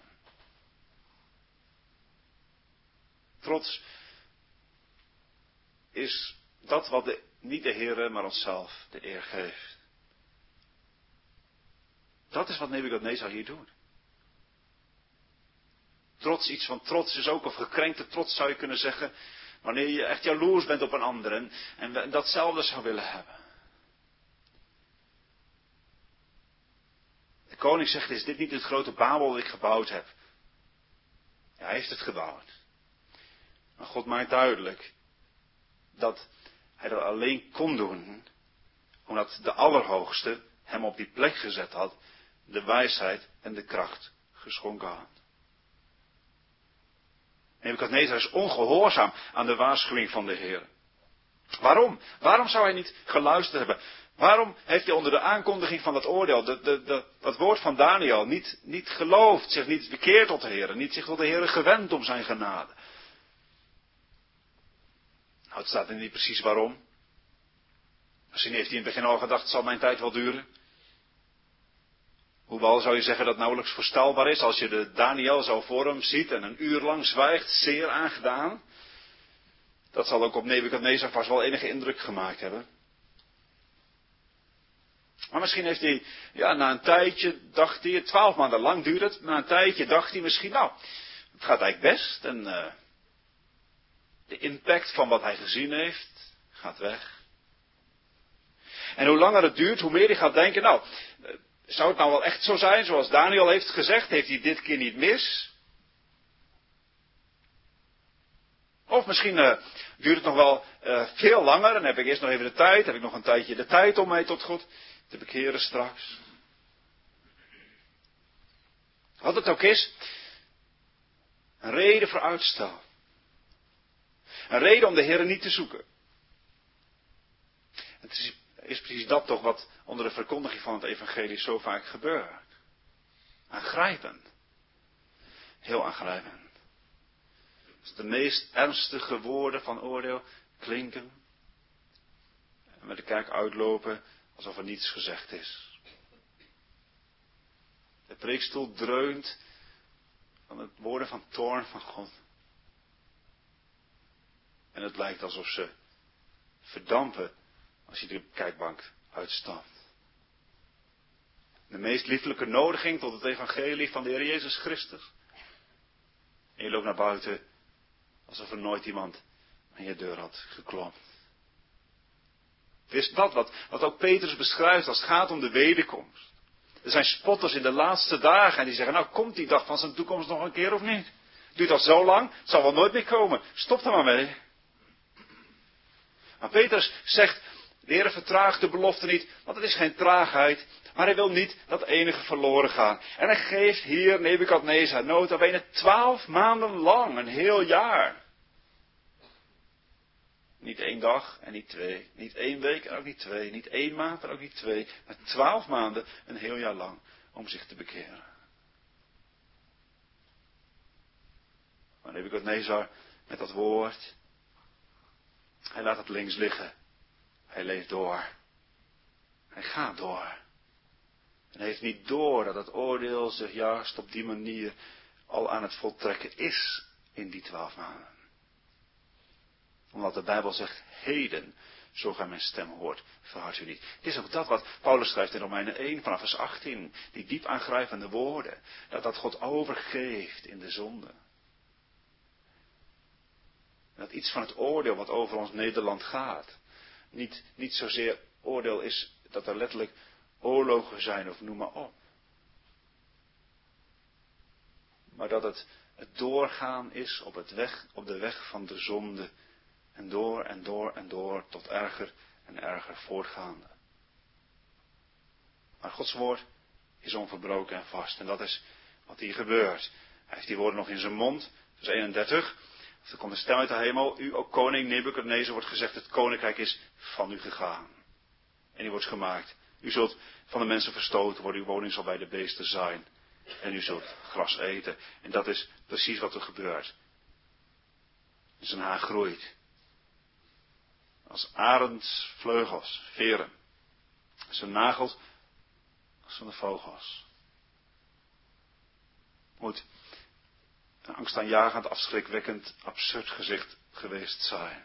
Trots is dat wat de, niet de Heere, maar onszelf de eer geeft. Dat is wat Nebukadnezar hier doet. Trots, iets van trots is ook, of gekrenkte trots zou je kunnen zeggen. Wanneer je echt jaloers bent op een ander en, en datzelfde zou willen hebben. De koning zegt, is dit niet het grote Babel dat ik gebouwd heb? Ja, hij heeft het gebouwd. Maar God maakt duidelijk dat hij dat alleen kon doen, omdat de Allerhoogste hem op die plek gezet had, de wijsheid en de kracht geschonken had. Nebukadnezar is ongehoorzaam aan de waarschuwing van de Heer. Waarom? Waarom zou hij niet geluisterd hebben? Waarom heeft hij onder de aankondiging van dat oordeel, de, de, de, dat woord van Daniel, niet, niet geloofd, zich niet bekeerd tot de Heer, niet zich tot de Heer gewend om zijn genade? Nou, het staat er niet precies waarom. Misschien heeft hij in het begin al gedacht, het zal mijn tijd wel duren. Hoewel zou je zeggen dat het nauwelijks voorstelbaar is als je de Daniel zo voor hem ziet en een uur lang zwijgt, zeer aangedaan. Dat zal ook op Nebukadnezar vast wel enige indruk gemaakt hebben. Maar misschien heeft hij, ja, na een tijdje dacht hij, twaalf maanden lang duurt het, na een tijdje dacht hij misschien, nou, het gaat eigenlijk best en uh, de impact van wat hij gezien heeft gaat weg. En hoe langer het duurt, hoe meer hij gaat denken, nou, zou het nou wel echt zo zijn zoals Daniel heeft gezegd, heeft hij dit keer niet mis? Of misschien uh, duurt het nog wel uh, veel langer en heb ik eerst nog even de tijd, heb ik nog een tijdje de tijd om mij tot God te bekeren straks. Wat het ook is, een reden voor uitstel. Een reden om de Heer niet te zoeken. Het is, is precies dat toch wat onder de verkondiging van het evangelie zo vaak gebeurt. Aangrijpend. Heel aangrijpend. Als de meest ernstige woorden van oordeel klinken. En met de kerk uitlopen alsof er niets gezegd is. De preekstoel dreunt van het woorden van toorn van God. En het lijkt alsof ze verdampen als je de kijkbank uitstapt. De meest lieflijke nodiging tot het evangelie van de Heer Jezus Christus. En je loopt naar buiten alsof er nooit iemand aan je deur had geklopt. Het is dat wat, wat ook Petrus beschrijft als het gaat om de wederkomst. Er zijn spotters in de laatste dagen en die zeggen, nou komt die dag van zijn toekomst nog een keer of niet? Duurt al zo lang, het zal wel nooit meer komen. Stop er maar mee. Maar Petrus zegt, de Heer vertraagt de belofte niet, want het is geen traagheid. Maar hij wil niet dat enige verloren gaan. En hij geeft hier Nebukadnezar nota bene twaalf maanden lang, een heel jaar. Niet één dag en niet twee. Niet één week en ook niet twee. Niet één maand en ook niet twee. Maar twaalf maanden, een heel jaar lang, om zich te bekeren. Maar Nebukadnezar met dat woord, hij laat het links liggen. Hij leeft door. Hij gaat door. En hij heeft niet door dat het oordeel zich juist op die manier al aan het voltrekken is in die twaalf maanden. Omdat de Bijbel zegt, heden, zo gij mijn stem hoort, verhard u niet. Het is ook dat wat Paulus schrijft in Romeinen één vanaf vers achttien. Die diep aangrijpende woorden. Dat dat God overgeeft in de zonde. Dat iets van het oordeel wat over ons Nederland gaat. Niet, niet zozeer oordeel is dat er letterlijk oorlogen zijn of noem maar op. Maar dat het het doorgaan is op, het weg, op de weg van de zonde. En door en door en door tot erger en erger voortgaande. Maar Gods woord is onverbroken en vast. En dat is wat hier gebeurt. Hij heeft die woorden nog in zijn mond. Vers eenendertig. Er komt een stem uit de hemel. U, ook koning Nebukadnezar, wordt gezegd, het koninkrijk is van u gegaan. En u wordt gemaakt. U zult van de mensen verstoten worden. Uw woning zal bij de beesten zijn. En u zult gras eten. En dat is precies wat er gebeurt. Zijn haar groeit. Als arendsvleugels, veren. Zijn nagels als van de vogels. Moet een angstaanjagend, afschrikwekkend, absurd gezicht geweest zijn.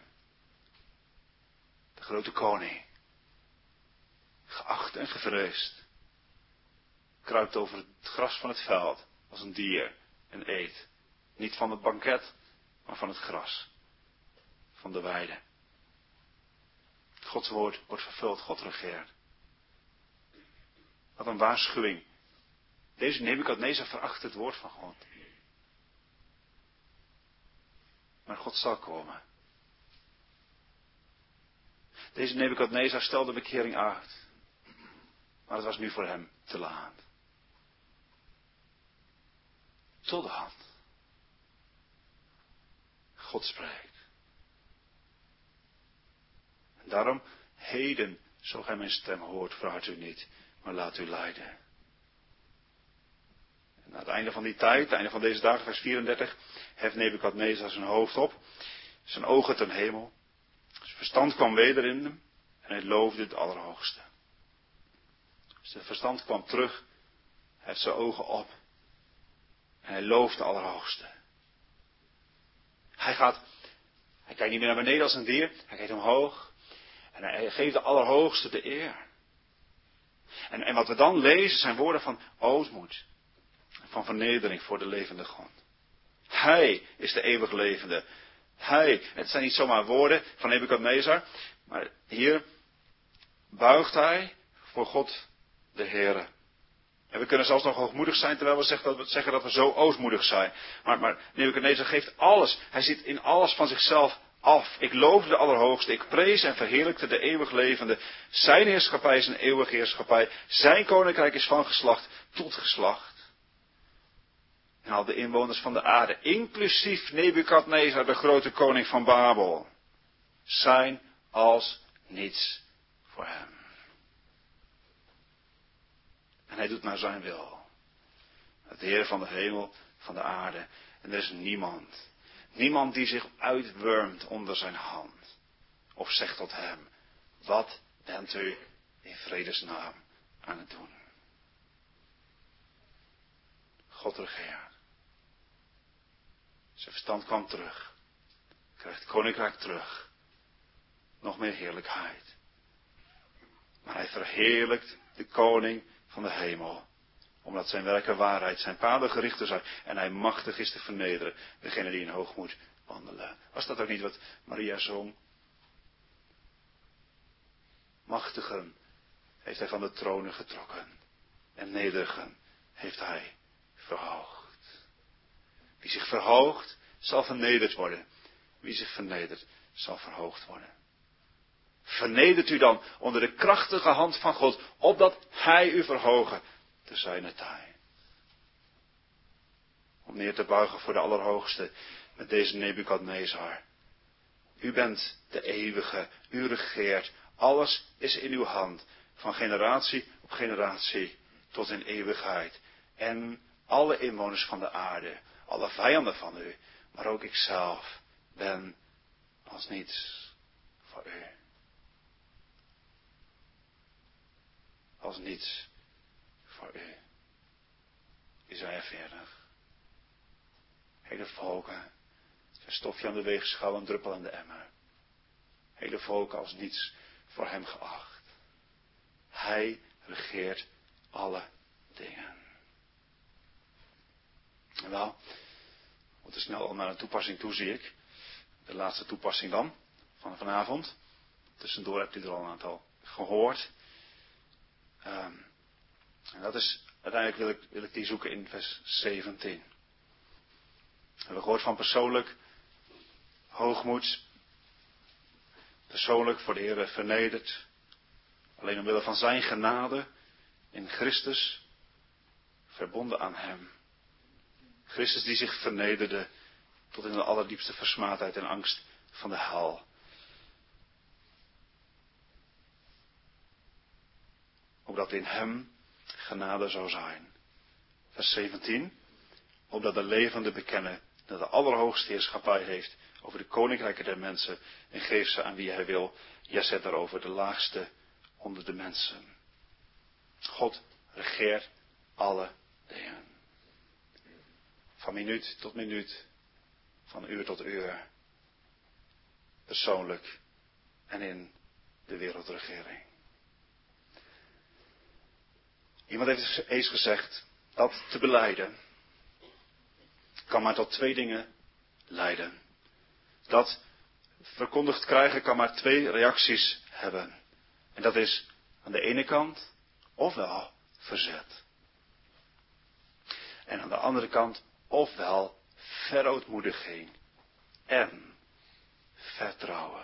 De grote koning. Geacht en gevreesd. kruipt over het gras van het veld als een dier en eet. Niet van het banket, maar van het gras. Van de weide. Gods woord wordt vervuld, God regeert. Wat een waarschuwing. Deze Nebukadnezar veracht het woord van God. Maar God zal komen. Deze Nebukadnezar stelde bekering uit. Maar het was nu voor hem te laat. Totdat God spreekt. En daarom, heden, zo gij mijn stem hoort, verhard u niet, maar laat u leiden. En aan het einde van die tijd, het einde van deze dagen, vers vierendertig, heft Nebukadnezar zijn hoofd op, zijn ogen ten hemel. Zijn verstand kwam weder in hem en hij loofde het Allerhoogste. Zijn verstand kwam terug, hij heeft zijn ogen op en hij looft de Allerhoogste. Hij gaat, hij kijkt niet meer naar beneden als een dier, hij kijkt omhoog en hij geeft de Allerhoogste de eer. En, en wat we dan lezen zijn woorden van ootmoed, van vernedering voor de levende God. Hij is de eeuwig levende. Hij, het zijn niet zomaar woorden van Nebukadnezar, maar hier buigt hij voor God de Heere. En we kunnen zelfs nog hoogmoedig zijn, terwijl we zeggen dat we, zeggen dat we zo ootmoedig zijn. Maar, maar Nebukadnezar geeft alles. Hij ziet in alles van zichzelf af. Ik loofde de Allerhoogste. Ik prees en verheerlijkte de eeuwig levende. Zijn heerschappij is een eeuwige heerschappij. Zijn koninkrijk is van geslacht tot geslacht. En al de inwoners van de aarde, inclusief Nebukadnezar, de grote koning van Babel, zijn als niets voor hem. En hij doet naar zijn wil. Het Heer van de hemel, van de aarde. En er is niemand, niemand die zich uitwurmt onder zijn hand. Of zegt tot hem, wat bent u in vredesnaam aan het doen? God regeert. Zijn verstand kwam terug. Krijgt koninkrijk terug. Nog meer heerlijkheid. Maar hij verheerlijkt de koning van de hemel. Omdat zijn werken waarheid, zijn paden gericht zijn. En hij machtig is te vernederen. Degene die in hoogmoed wandelen. Was dat ook niet wat Maria zong? Machtigen heeft hij van de tronen getrokken. En nederigen heeft hij verhoogd. Wie zich verhoogt, zal vernederd worden. Wie zich vernedert, zal verhoogd worden. Vernedert u dan onder de krachtige hand van God, opdat hij u verhogen te zijner tijd. Om neer te buigen voor de Allerhoogste met deze Nebukadnezar. U bent de eeuwige, u regeert, alles is in uw hand, van generatie op generatie tot in eeuwigheid. En alle inwoners van de aarde, alle vijanden van u, maar ook ikzelf ben als niets voor u. Als niets voor u. Jesaja veertig. Hele volken, een stofje aan de weegschaal, een druppel aan de emmer. Hele volken als niets voor hem geacht. Hij regeert alle dingen. En wel, we moeten snel al naar een toepassing toe, zie ik. De laatste toepassing dan, van vanavond. Tussendoor hebt u er al een aantal gehoord. Um, en dat is, uiteindelijk wil ik, wil ik die zoeken in vers zeventien. We hebben gehoord van persoonlijk hoogmoed. Persoonlijk voor de Heer vernederd. Alleen omwille van zijn genade in Christus. Verbonden aan hem. Christus die zich vernederde tot in de allerdiepste versmaadheid en angst van de hel. Opdat in hem genade zou zijn. Vers zeventien. Opdat de levenden bekennen dat de Allerhoogste heerschappij heeft over de koninkrijken der mensen en geeft ze aan wie hij wil. Ja, zet daarover de laagste onder de mensen. God regeert alle dingen. Van minuut tot minuut, van uur tot uur, persoonlijk en in de wereldregering. Iemand heeft eens gezegd dat te belijden kan maar tot twee dingen leiden. Dat verkondigd krijgen kan maar twee reacties hebben. En dat is aan de ene kant ofwel verzet. En aan de andere kant ofwel verootmoediging en vertrouwen.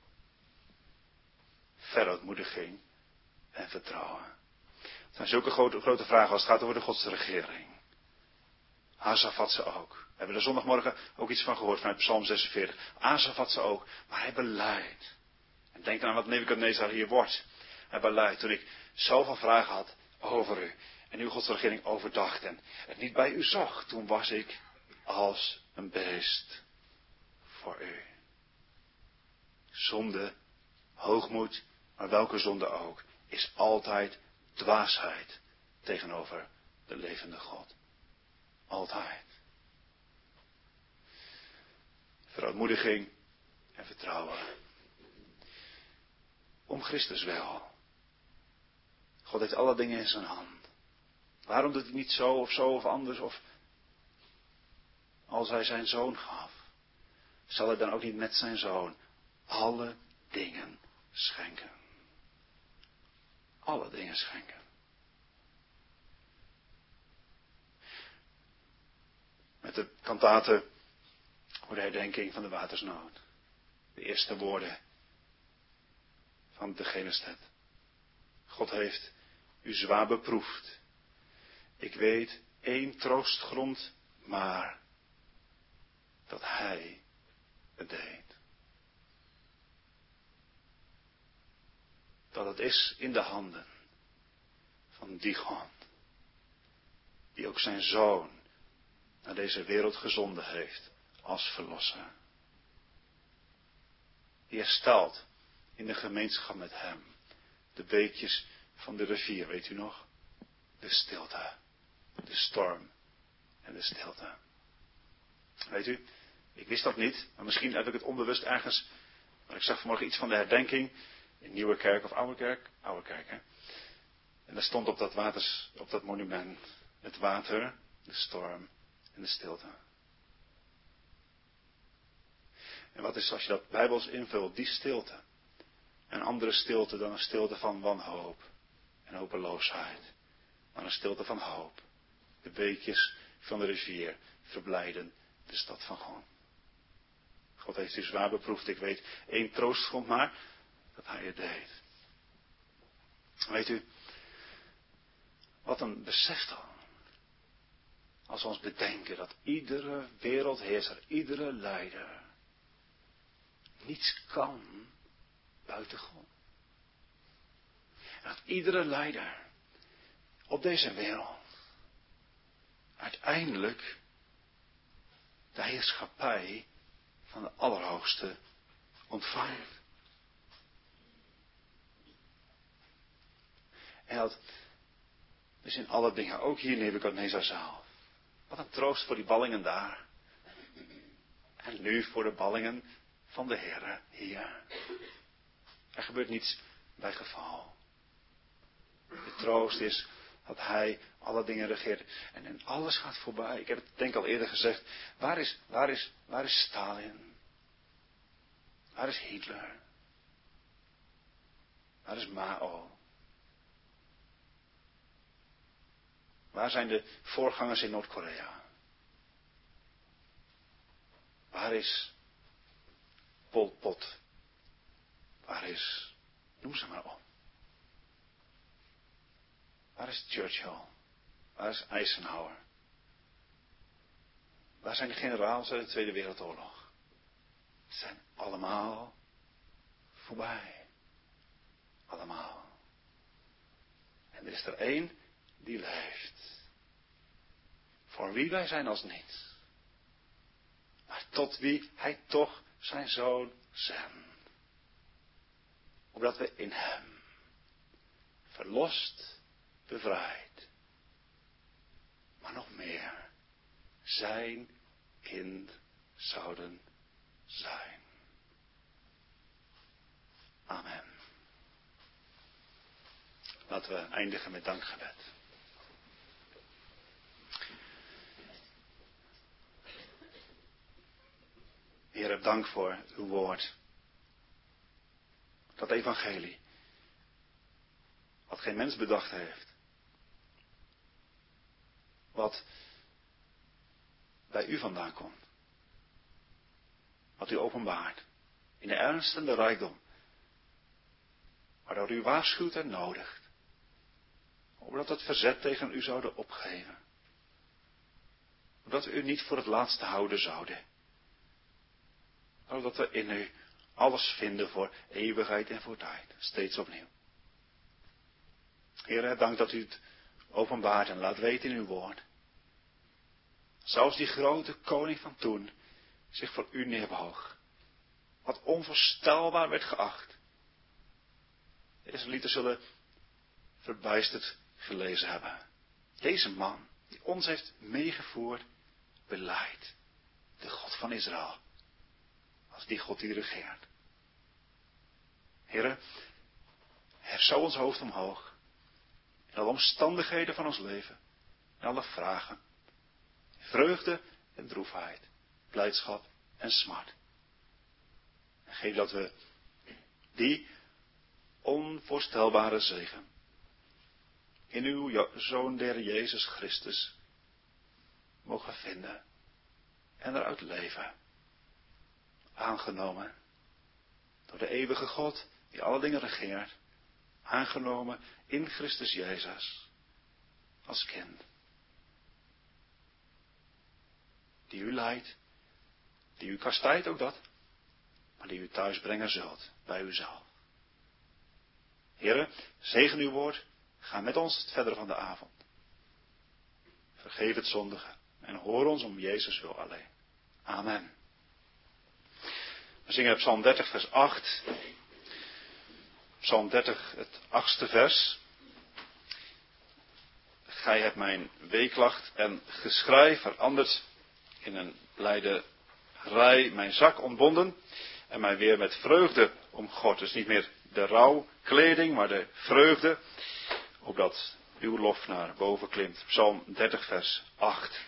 Verootmoediging en vertrouwen. Het zijn zulke grote, grote vragen als het gaat over de godsregering. Asaf had ze ook. We hebben er zondagmorgen ook iets van gehoord vanuit Psalm zesenveertig. Asaf had ze ook, maar hij beleidt. En denk aan wat Nebukadnezar hier wordt. Hij beleidt. Toen ik zoveel vragen had over u en uw godsregering overdacht en het niet bij u zag, toen was ik als een beest voor u. Zonde, hoogmoed, maar welke zonde ook, is altijd dwaasheid tegenover de levende God. Altijd. Verootmoediging en vertrouwen. Om Christus wel. God heeft alle dingen in zijn hand. Waarom doet hij niet zo of zo of anders? Of als hij zijn zoon gaf, zal hij dan ook niet met zijn zoon alle dingen schenken? Alle dingen schenken. Met de kantate voor de herdenking van de watersnood. De eerste woorden van de Genestet. God heeft u zwaar beproefd. Ik weet één troostgrond, maar dat hij het deed. Dat het is in de handen van die God, die ook zijn zoon naar deze wereld gezonden heeft als verlosser. Die herstelt in de gemeenschap met hem de beekjes van de rivier, weet u nog? De stilte, de storm en de stilte. Weet u, ik wist dat niet, maar misschien heb ik het onbewust ergens, maar ik zag vanmorgen iets van de herdenking in Nieuwe Kerk of Oude Kerk, Oude Kerk hè. En daar stond op dat waters, op dat monument, het water, de storm en de stilte. En wat is als je dat bijbels invult, die stilte. Een andere stilte dan een stilte van wanhoop en hopeloosheid. Maar een stilte van hoop. De beekjes van de rivier verblijden de stad van God. God heeft u zwaar beproefd. Ik weet één troostgrond maar, dat hij het deed. Weet u, wat een besef dan. Als we ons bedenken dat iedere wereldheerser, iedere leider niets kan buiten God. En dat iedere leider op deze wereld uiteindelijk de heerschappij van de Allerhoogste ontvangt. En dat dus in alle dingen, ook hier in Nebukadnezar zelf. Wat een troost voor die ballingen daar. En nu voor de ballingen van de Heere hier. Er gebeurt niets bij geval. De troost is dat hij alle dingen regeert. En, en alles gaat voorbij. Ik heb het denk ik al eerder gezegd. Waar is, waar is, waar is Stalin? Waar is Hitler? Waar is Mao? Waar zijn de voorgangers in Noord-Korea? Waar is Pol Pot? Waar is, noem ze maar op. Waar is Churchill? Waar is Eisenhower? Waar zijn de generaals uit de Tweede Wereldoorlog? Ze zijn allemaal voorbij. Allemaal. En er is er één die leeft. Voor wie wij zijn als niets. Maar tot wie hij toch zijn zoon zendt. Opdat we in hem verlost, bevrijd, maar nog meer zijn kind zouden zijn. Amen. Laten we eindigen met dankgebed. Heere, dank voor uw woord. Dat evangelie. Wat geen mens bedacht heeft. Wat bij u vandaan komt. Wat u openbaart. In de ernst en de rijkdom. Waardoor u waarschuwt en nodigt. Opdat het verzet tegen u zouden opgeven. Opdat we u niet voor het laatste houden zouden. Opdat we in u alles vinden voor eeuwigheid en voor tijd. Steeds opnieuw. Heer, dank dat u het openbaart en laat weten in uw woord. Zelfs die grote koning van toen zich voor u neerboog. Wat onvoorstelbaar werd geacht. De Israëlieten zullen verbijsterd gelezen hebben. Deze man die ons heeft meegevoerd, beleidt. De God van Israël. Als die God die regeert. Heere, hef zo ons hoofd omhoog. In alle omstandigheden van ons leven. In alle vragen. Vreugde en droefheid. Blijdschap en smart. En geef dat we die onvoorstelbare zegen in uw Zoon der Jezus Christus mogen vinden en eruit leven. Aangenomen door de eeuwige God die alle dingen regeert. Aangenomen in Christus Jezus als kind. Die u leidt, die u kastijdt ook dat, maar die u thuis brengen zult bij uzelf. Heere, zegen uw woord, ga met ons het verdere van de avond. Vergeef het zondige en hoor ons om Jezus wil alleen. Amen. We zingen Psalm dertig vers acht. Psalm dertig het achtste vers. Gij hebt mijn weeklacht en geschrei veranderd in een blijde rij, mijn zak ontbonden en mij weer met vreugde omgord. Dus niet meer de rouwkleding, maar de vreugde, opdat uw lof naar boven klimt. Psalm dertig vers acht.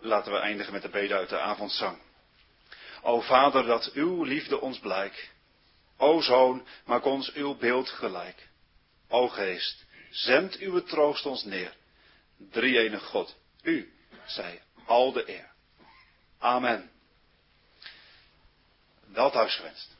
laten we eindigen met de bede uit de avondzang. O Vader, dat uw liefde ons blijk. O Zoon, maak ons uw beeld gelijk. O Geest, zend uw troost ons neer. Drie-enige God, u zij al de eer. Amen. Wel thuis gewenst.